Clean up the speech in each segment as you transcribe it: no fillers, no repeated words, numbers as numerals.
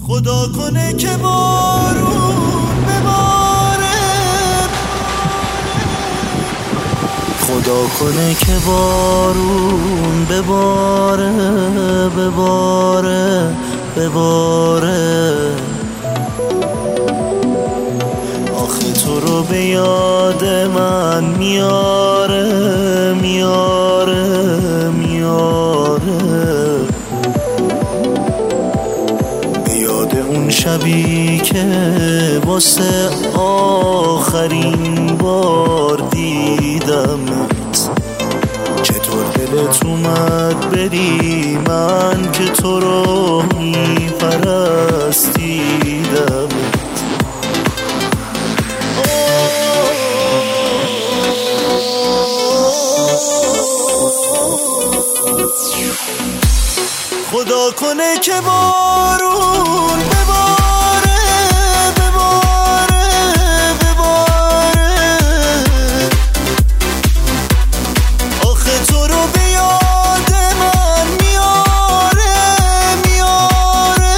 خدا کنه که بارون بباره، خدا کنه که بارون بباره بباره بباره. آخه تو رو به یاد من میاره میاره میاره، به یاد اون شبی که واسه آخرین بار دیدمت. چطور دلت اومد بری من که تو رو میپرستیدم. خدا کنه که بارون بباره بباره بباره. آخه تو رو به یاد من میاره میاره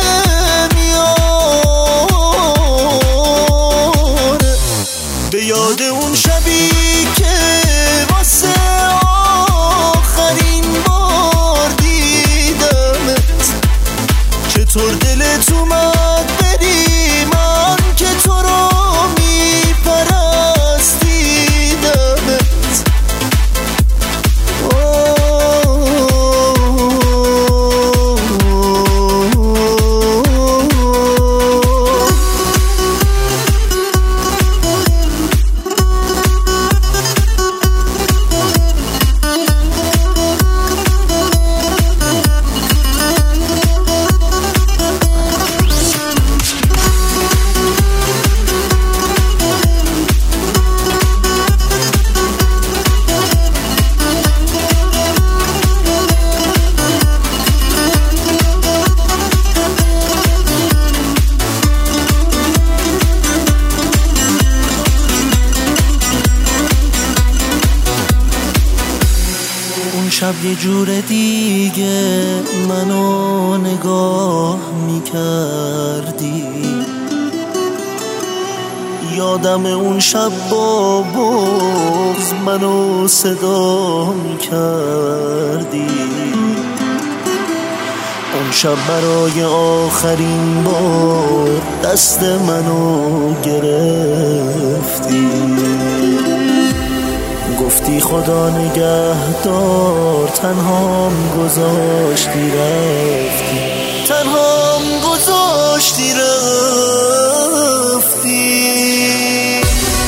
میاره، به یاد اون شبی که واسه آخرین بار دیدمت. چطور دلت اومد بری من که تو رو میپرستیدمت. شب یه جور دیگه منو نگاه میکردی. یادم اون شب با بغض منو صدا میکردی. اون شب برای آخرین بار دست منو گرفتی. گفتی خدا نگهدار، تنهام گذاشتی رفتی، تنهام گذاشتی رفتی.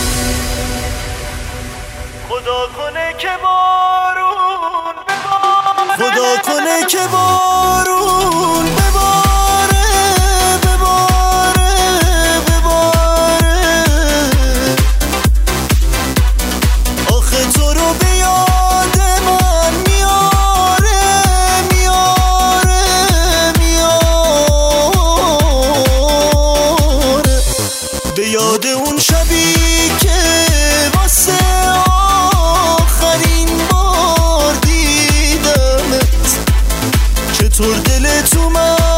خدا کنه که بارون بباره، خدا کنه که بارون بباره بباره بباره. آخه تو رو به یاد من میاره میاره میاره، به یاد اون شبی که واسه آخرین بار دیدمت. چطور دلت اومد